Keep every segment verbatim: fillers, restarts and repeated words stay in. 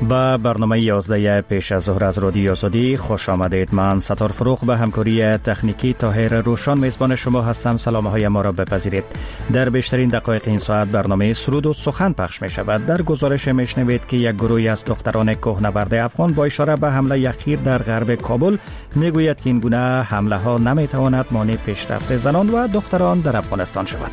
با برنامه یازده پیش از ظهر از رادیو آزادی خوش آمدید. من ستار فروغ به همکاری تکنیکی طاهر روشان میزبان شما هستم. سلام های ما را بپذیرید. در بیشترین دقایق این ساعت برنامه سرود و سخن پخش می شود. در گزارش می شنوید که یک گروهی از دختران کوهنورد افغان با اشاره به حمله اخیر در غرب کابل می گوید که این گونه حمله ها نمی تواند مانع پیشرفت زنان و دختران در افغانستان شود.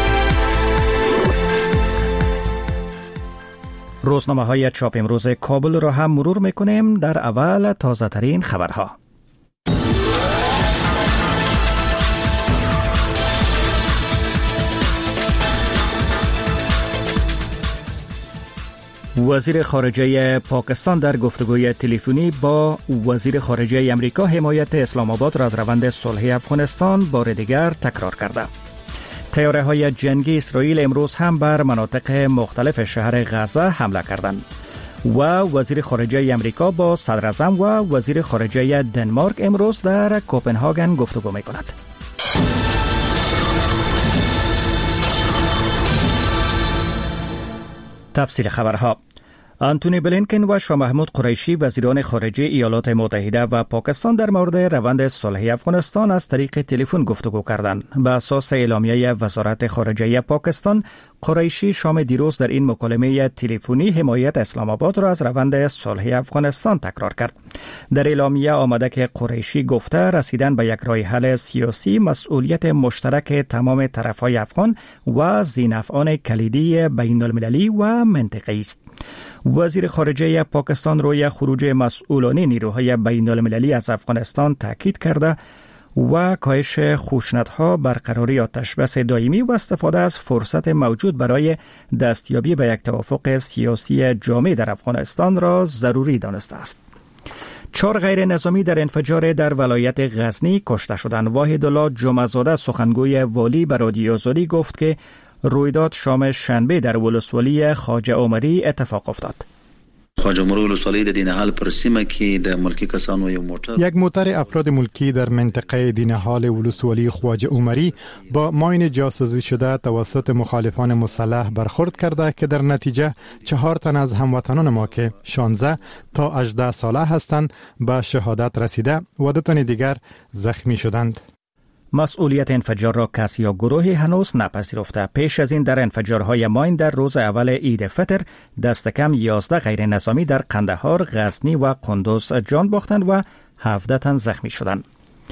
روزنامه های چاپ امروز کابل را هم مرور میکنیم. در اول تازه ترین خبرها. وزیر خارجه پاکستان در گفتگوی تلفنی با وزیر خارجه امریکا حمایت اسلام آباد را از روند صلح افغانستان بار دیگر تکرار کرده. طیاره های جنگی اسرائیل امروز هم بر مناطق مختلف شهر غزه حمله کردند و وزیر خارجه امریکا با صدر اعظم و وزیر خارجه دنمارک امروز در کوپنهاگن گفتگو می کند. تفصیل خبرها. آنتونی بلینکن و شاه محمود قریشی وزیران خارجه ایالات متحده و پاکستان در مورد روند صلح افغانستان از طریق تلفن گفتگو کردند. به اساس اعلامیه وزارت خارجه پاکستان، قریشی شام دیروز در این مکالمه تلفنی حمایت اسلام آباد را از روند صلح افغانستان تکرار کرد. در اعلامیه آمده که قریشی گفته رسیدن به یک راه حل سیاسی مسئولیت مشترک تمام طرفهای افغان و ذی‌نفعان کلیدی بین المللی و منطقه‌ای است. وزیر خارجه پاکستان روی خروج مسئولان نیروهای بین المللی از افغانستان تاکید کرده و کاهش خشونت‌ها، برقراری آتشبس دائمی و استفاده از فرصت موجود برای دستیابی به یک توافق سیاسی جامع در افغانستان را ضروری دانسته است. چهار غیر نظامی در انفجار در ولایت غزنی کشته شدند. واحدالله جمعه‌زاده سخنگوی والی به رادیو آزادی گفت که رویداد شام شنبه در ولسوالی خواجه عمری اتفاق افتاد. خواجه عمری ولسوالی د دینهال پر سیمه کې د ملکی کسانو یو موټر یک موټر افراد ملکی در منطقه دینهال ولسوالی خواجه عمری با ماین جاسوسی شده توسط مخالفان مسلح برخورد کرده که در نتیجه چهار تن از هموطنان ما که شانزده تا هجده ساله هستند به شهادت رسیده و دو تن دیگر زخمی شدند. مسئولیت انفجار را کسی یا گروهی هنوز نپذیرفته. پیش از این در انفجارهای ماین در روز اول عید فطر دست کم یازده غیر نظامی در قندهار، غزنی و قندوز جان باختند و هفده تن زخمی شدند.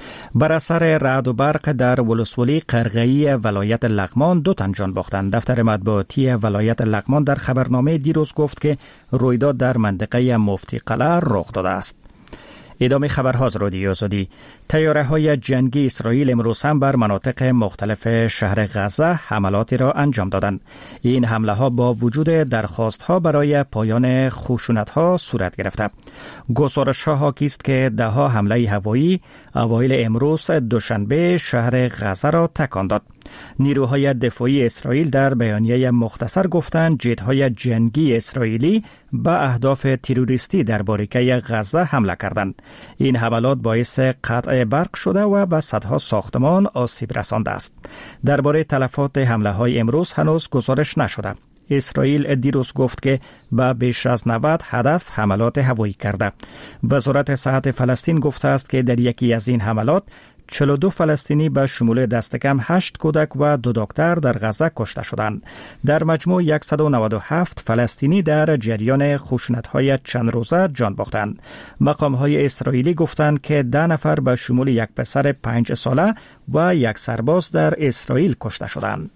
بر اثر رعد و برق در ولسوالی قرغه‌ای ولایت لغمان دو تن جان باختند. دفتر مطبوعاتی ولایت لغمان در خبرنامه دیروز گفت که رویداد در منطقه مفتی قلعه رخ داده است. ادامه خبرها از رادیو آزادی. طیاره های جنگی اسرائیل امروز هم بر مناطق مختلف شهر غزه حملاتی را انجام دادند. این حمله ها با وجود درخواست ها برای پایان خشونت ها صورت گرفته. گزارش ها حاکی است که ده ها حمله هوایی اوایل امروز دوشنبه شهر غزه را تکان داد. نیروهای دفاعی اسرائیل در بیانیه مختصر گفتند جت‌های جنگی اسرائیلی به اهداف تروریستی در باریکه غزه حمله کردند. این حملات باعث قطع برق شده و به صدها ساختمان آسیب رسانده است. درباره تلفات حمله های امروز هنوز گزارش نشده. اسرائیل دیروز گفت که به بیش از نود هدف حملات هوایی کرده. وزارت صحت فلسطین گفته است که در یکی از این حملات چهل و دو فلسطینی به شمول دست کم هشت کودک و دو دکتر در غزه کشته شدند. در مجموع صد و نود و هفت فلسطینی در جریان خشونت‌های چند روزه جان باختند. مقام‌های اسرائیلی گفتند که ده نفر به شمول یک پسر پنج ساله و یک سرباز در اسرائیل کشته شدند.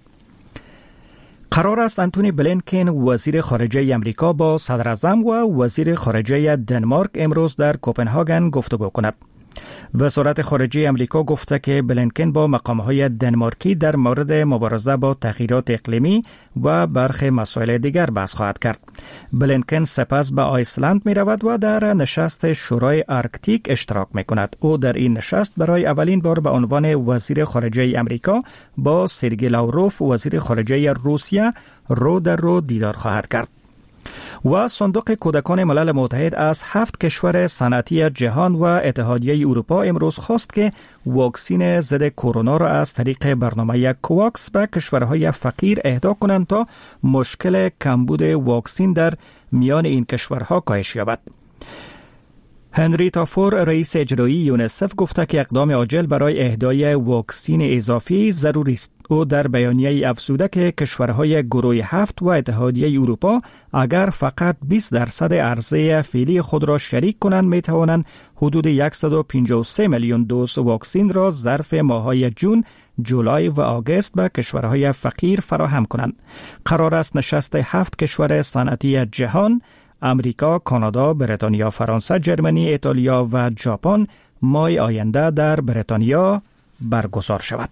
قرار است آنتونی بلینکن وزیر خارجه امریکا با صدر اعظم و وزیر خارجه دنمارک امروز در کوپنهاگن گفتگو کند. وزارت خارجه امریکا گفته که بلینکن با مقام‌های دنمارکی در مورد مبارزه با تغییرات اقلیمی و برخی مسائل دیگر بحث خواهد کرد. بلینکن سپس به آیسلند می رود و در نشست شورای آرکتیک اشتراک می کند. او در این نشست برای اولین بار به عنوان وزیر خارجه امریکا با سرگئی لاوروف وزیر خارجه روسیه رو در رو دیدار خواهد کرد. و صندوق کودکان ملل متحد از هفت کشور صنعتی جهان و اتحادیه اروپا امروز خواست که واکسین ضد کرونا را از طریق برنامه کوواکس به کشورهای فقیر اهدا کنند تا مشکل کمبود واکسین در میان این کشورها کاهش یابد. هنریتا فور، رئیس اجرایی یونیسف، گفته که اقدام عاجل برای اهدای واکسین اضافی ضروری است. او در بیانیه افزوده که کشورهای گروه هفت و اتحادیه اروپا اگر فقط بیست درصد عرضه فعلی خود را شریک کنند می توانند حدود صد و پنجاه و سه میلیون دوز واکسین را ظرف ماه‌های جون، جولای و آگوست به کشورهای فقیر فراهم کنند. قرار است نشست هفت کشور صنعتی جهان، امریکا، کانادا، بریتانیا، فرانسه، جرمنی، ایتالیا و ژاپن ماه آینده در بریتانیا برگزار شود.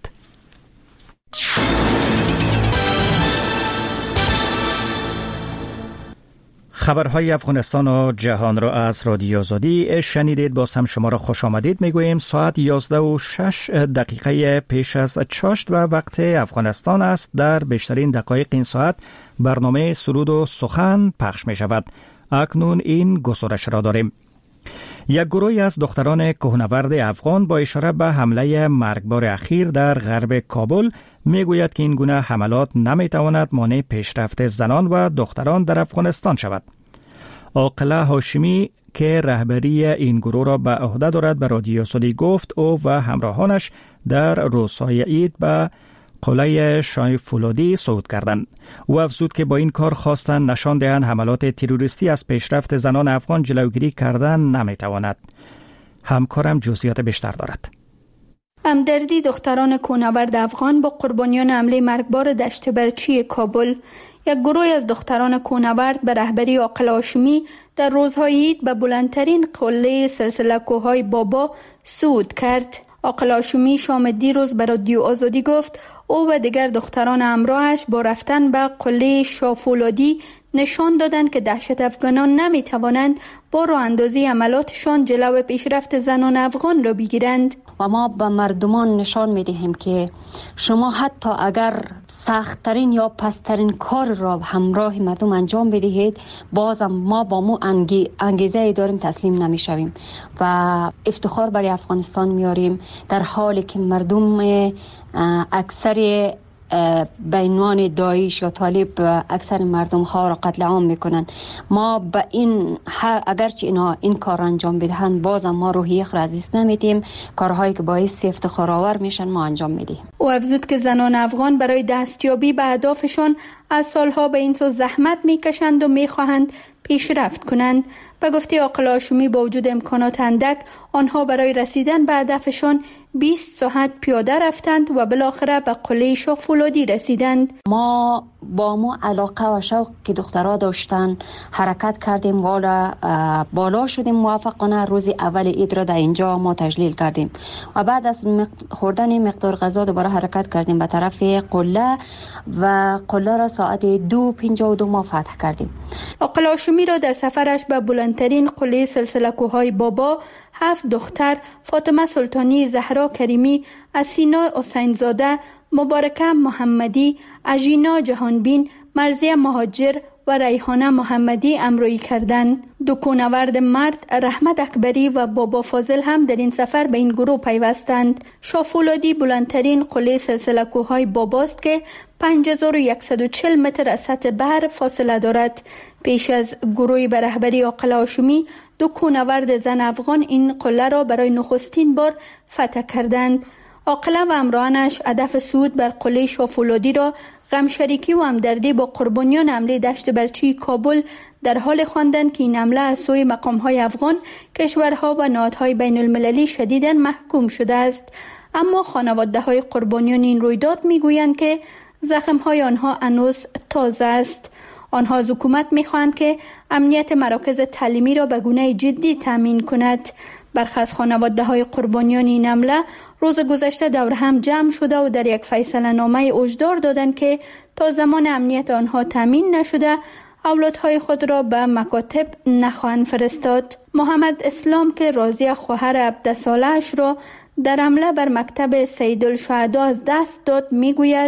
خبرهای افغانستان و جهان را از رادیو آزادی شنیدید. باز هم شما را خوش آمدید میگوییم. ساعت یازده و شش دقیقه پیش از چاشت و وقت افغانستان است. در بیشترین دقایق این ساعت برنامه سرود و سخن پخش می شود. اکنون این گزارش را داریم. یک گروهی از دختران کوهنورد افغان با اشاره به حمله مرگبار اخیر در غرب کابل میگوید که این گونه حملات نمیتواند مانع پیشرفت زنان و دختران در افغانستان شود. عاقله هاشمی که رهبری این گروه را به عهده دارد به رادیو آزادی گفت او و همراهانش در روزهای عید به قلعه شاه فولادی صعود کردند. او افزود که با این کار خواستند نشان دهند حملات تروریستی از پیشرفت زنان افغان جلوگیری کردن نمیتواند. همکارم جزئیات بیشتر دارد. همدردی دختران کوهنورد افغان با قربانیان حمله مرگبار دشت برچی کابل. یک گروه از دختران کوهنورد به رهبری عاقله هاشمی در روزهای عید به بلندترین قله سلسله کوههای بابا صعود کرد. عاقله هاشمی شام دیروز به رادیو آزادی گفت او و دیگر دختران همراهش با رفتن به قله شاه فولادی نشان دادند که دهشت افغانان نمی توانند با راه اندازی عملاتشان جلو پیشرفت زنان افغان را بگیرند. و ما به مردمان نشان می دهیم که شما حتی اگر سخت‌ترین یا پسترین کار را همراه مردم انجام بدهید، بازم ما با مو انگیزه ای داریم تسلیم نمی شویم و افتخار برای افغانستان میاریم در حالی که مردم اکثر به عنوان داعش یا طالب اکثر مردم ها را قتل عام میکنند. ما به این اگرچه اینا این کار انجام بدهند بازم ما روحیه را از دست نمیدیم. کارهایی که باعث افتخار آور میشن ما انجام میدیم. او افزود که زنان افغان برای دستیابی به اهدافشان از سالها به این سو زحمت میکشند و میخواهند پیشرفت کنند. به گفته عاقله هاشمی با وجود امکانات اندک آنها برای رسیدن به هدفشان بیست ساعت پیاده رفتند و بالاخره به قلعه شاه فولادی رسیدند. ما با ما علاقه و شوق که دخترها داشتن حرکت کردیم والا بالا شدیم. موفقانه روز اول عید را در اینجا ما تجلیل کردیم و بعد از خوردن مقدار غذا دوباره حرکت کردیم به طرف قله و قله را ساعت دو پنجاه و دو ما فتح کردیم. عاقله هاشمی را در سفرش به بلندترین قله سلسله کوههای بابا هفت دختر فاطمه سلطانی، زهرا کریمی، اسینا حسین زاده، مبارکه محمدی، اژینا جهانبین، مرزیه مهاجر و ریحانه محمدی امرویی کردند. دو کوهنورد مرد رحمت اکبری و بابا فاضل هم در این سفر به این گروه پیوستند. شاه فولادی بلندترین قله سلسله کوههای باباست که پنج هزار و صد و چهل متر از سطح بحر فاصله دارد. پیش از گروهی به رهبری عاقله هاشمی دو کوهنورد زن افغان این قله را برای نخستین بار فتح کردند. عاقله و همراهانش هدف صعود بر قله شاه فولادی را غم شریکی و همدردی با قربانیان حمله دشت برچی کابل در حال خواندند که این حمله از سوی مقام‌های افغان، کشورها و نهادهای بین المللی شدیداً محکوم شده است. اما خانواده‌های قربانیان این رویداد می‌گویند که زخم‌های آنها هنوز تازه است. آنها از حکومت می‌خواهند که امنیت مراکز تعلیمی را به گونه جدی تامین کند. برخی از خانواده‌های قربانیان این حمله روز گذشته دور هم جمع شده و در یک فیصله نامه هشدار دادند که تا زمان امنیت آنها تامین نشده اولادهای خود را به مکاتب نخواهند فرستاد. محمد اسلام که راضیه خواهر هفده ساله‌اش را در حمله بر مکتب سیدالشهدا از دست داد میگوید: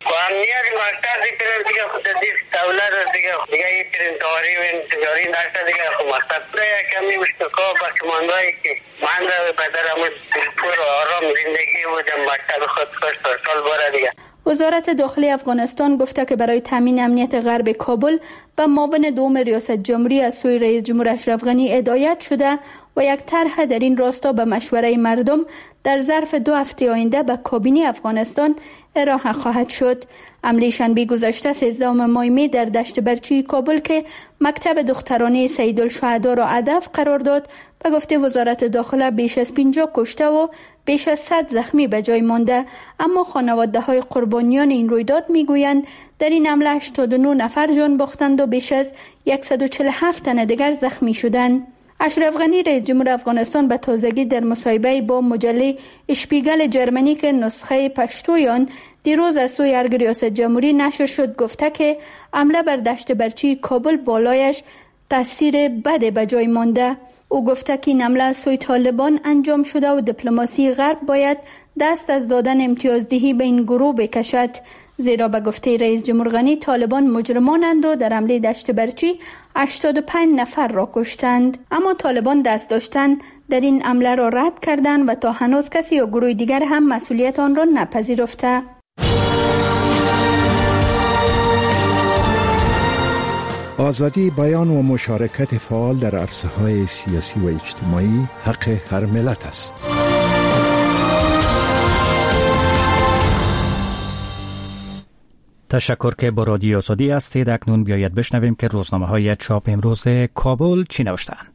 امنیت مکتب دیگر دیگه خود دیگه دولت دیگه دیگه یه ترین تاری و انتظاری داشته دیگه خود مکتب دیگه کمی مشتکا با کماندایی که من را بدرم دلپور و آرام زندگی بودم مکتب خود کشت سال باره دیگه. وزارت داخلی افغانستان گفته که برای تامین امنیت غرب کابل و معاون دوم ریاست جمهوری از سوی رئیس جمهور اشرف غنی هدایت شده و یک طرح در این راستا به مشوره مردم در ظرف دو هفته آینده به کابینه افغانستان ارائه خواهد شد. حمله شنبه گذشته سیزدهم ماه می در دشت برچی کابل که مکتب دخترانه سیدالشهدا را هدف قرار داد، به گفته وزارت داخله بیش از پنجاه کشته و بیش از صد زخمی به جای مانده، اما خانواده های قربانیان این رویداد می گویند در این حمله هشتاد و نه نفر جان باختند و بیش از صد و چهل و هفت تن دیگر زخمی شدند. اشرف غنی رئیس جمهور افغانستان به تازگی در مصاحبه با مجله اشپیگل جرمنی که نسخه پشتوی آن دیروز از سوی ارگ ریاست جمهوری نشر شد گفته که حمله بر دشت برچی کابل بالایش تاثیر بد به جای مانده. او گفته که این حمله از سوی طالبان انجام شده و دیپلماسی غرب باید دست از دادن امتیازدهی به این گروه بکشد، زیرا به گفته رئیس جمهور غنی طالبان مجرمانند و در حمله دشت برچی هشتاد و پنج نفر را کشتند. اما طالبان دست داشتن در این حمله را رد کردند و تا هنوز کسی یا گروه دیگر هم مسئولیت آن را نپذیرفته. آزادی بیان و مشارکت فعال در عرصه‌های سیاسی و اجتماعی حق هر ملت است. تشکر که با رادیو آزادی هستید. اکنون بیاید بشنویم که روزنامه های چاپ امروز کابل چی نوشتند.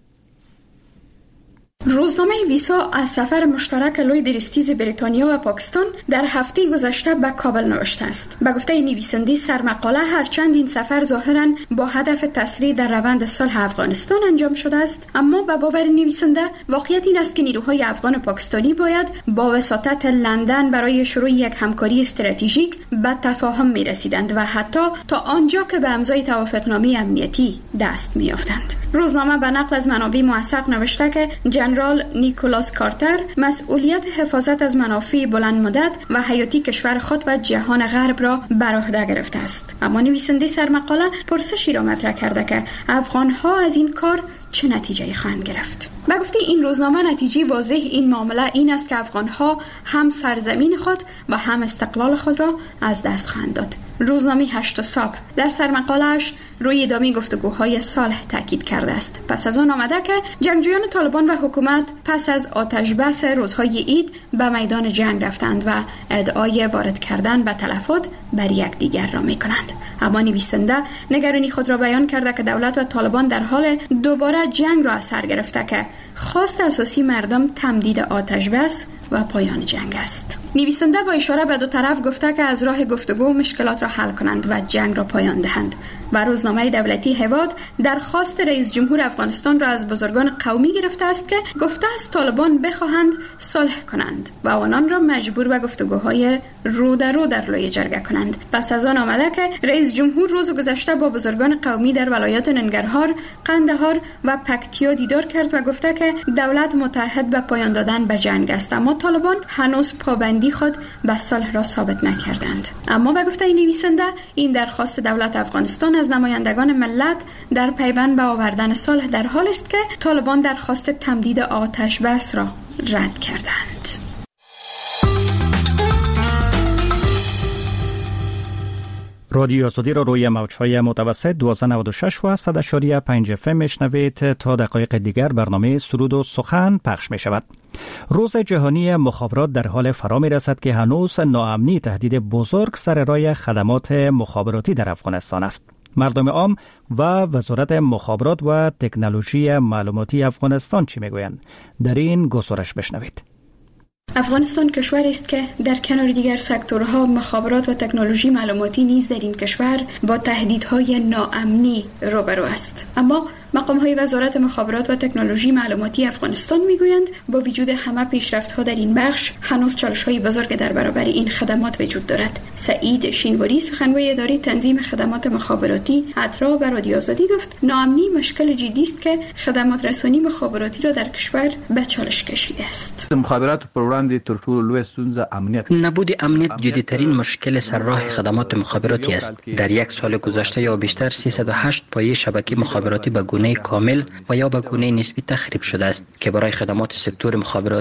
روزنامه ویسا از سفر مشترک لوی دریستیز بریتانیا و پاکستان در هفته گذشته به کابل نوشته است. به گفته نویسنده سرمقاله، هرچند این سفر ظاهراً با هدف تسریع در روند صلح افغانستان انجام شده است، اما به باور نویسنده واقعیت این است که نیروهای افغان و پاکستانی باید با وساطت لندن برای شروع یک همکاری استراتژیک به تفاهم می رسیدند و حتی تا آنجا که به امضای توافقنامه امنیتی دست می یافتند. روزنامه به نقل از منابع موثق نوشته که جنرال نیکولاس کارتر مسئولیت حفاظت از منافع بلند مدت و حیاتی کشور خود و جهان غرب را بر عهده گرفته است. اما نویسنده سرمقاله پرسشی را مطرح کرده که افغان‌ها از این کار چه نتیجه خواهند گرفت. به گفته این روزنامه نتیجه واضح این معامله این است که افغان‌ها هم سرزمین خود و هم استقلال خود را از دست خواهند داد. روزنامه هشت صبح در سرمقاله‌اش روی ادامه گفتگوهای صلح تاکید کرده است. پس از آن آمده که جنگجویان طالبان و حکومت پس از آتش بس روزهای عید به میدان جنگ رفتند و ادعای وارد کردن به تلفات بر یکدیگر را می‌کنند. اما نویسنده نگرانی خود را بیان کرده که دولت و طالبان در حال دوباره جنگ را از سر گرفته که خواست اساسی مردم تمدید آتش بس و پایان جنگ است. نویسنده با اشاره به دو طرف گفته که از راه گفتگو مشکلات را حل کنند و جنگ را پایان دهند. و روزنامه دولتی هواد درخواست رئیس جمهور افغانستان را از بزرگان قومی گرفته است که گفته است طالبان بخواهند صلح کنند و آنان را مجبور به گفتگوهای رو در رو در لوی جرگه کنند. پس از آن آمده که رئیس جمهور روز گذشته با بزرگان قومی در ولایات ننگرهار، قندهار و پکتیا دیدار کرد و گفته که دولت متحد به پایان دادن به جنگ است، اما طالبان هنوز پابندی خود به صلح را ثابت نکردند. اما به گفته نویسنده این درخواست دولت افغانستان از نمایندگان ملت در پیوند به آوردن صلح در حال است که طالبان درخواست تمدید آتش بس را رد کردند. رادیو آزادی را روی موج‌های متوسط دویست و نود و شش و صد و پنج اف ام میشنوید. تا دقایق دیگر برنامه سرود و سخن پخش می شود. روز جهانی مخابرات در حال فرا می رسد که هنوز ناامنی تهدید بزرگ سر راه خدمات مخابراتی در افغانستان است. مردم عام و وزارت مخابرات و تکنولوژی معلوماتی افغانستان چی میگویند؟ در این گزارش بشنوید. افغانستان کشوری است که در کنار دیگر سکتورها مخابرات و تکنولوژی معلوماتی نیز در این کشور با تهدیدهای ناامنی روبرو است. اما مقام‌های وزارت مخابرات و تکنولوژی معلوماتی افغانستان میگویند با وجود همه پیشرفت‌ها در این بخش هنوز چالش‌های بزرگ در برابر این خدمات وجود دارد. سعید شینواری سخنگوی اداره تنظیم خدمات مخابراتی اترا به رادیو آزادی گفت ناامنی مشکل جدی است که خدمات رسانی مخابراتی را در کشور به چالش کشیده است. مخابرات پر وړاندې تر ټولو لوی ستونزه امنیت. نبود امنیت جدی‌ترین مشکل سرراه خدمات مخابراتی است. در یک سال گذشته یا بیشتر سیصد و هشت پایه شبکه مخابراتی به گونه کامل و یا به گونه نسبی تخریب شده است که برای خدمات سکتور مخابرات